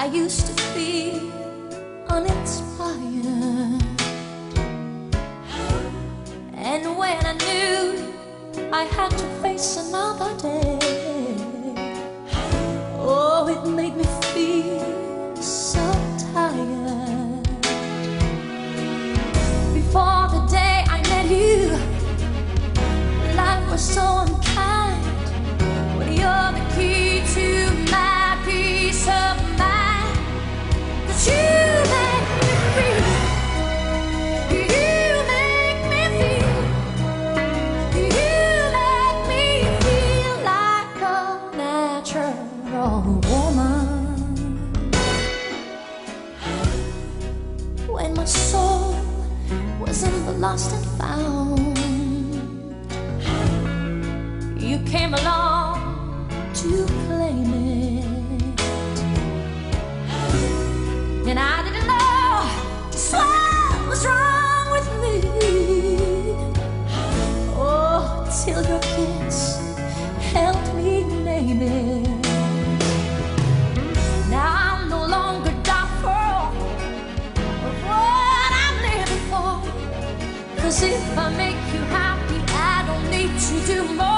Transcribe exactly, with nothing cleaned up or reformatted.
used to feel uninspired, and when I knew I had to face another day, oh, it made me feel so tired. Before the day I met you, life was so unkind, but you're the key to my peace of mind. 'Cause you make me feel, you make me feel, you make me feel like a natural woman. When my soul was in the lost and found, you came along to claim it, and I didn't know just what was wrong with me. Oh, till your kiss helped me name it. Now I'm no longer doubtful of what I'm living for, 'cause if I make you happy, I don't need to do more.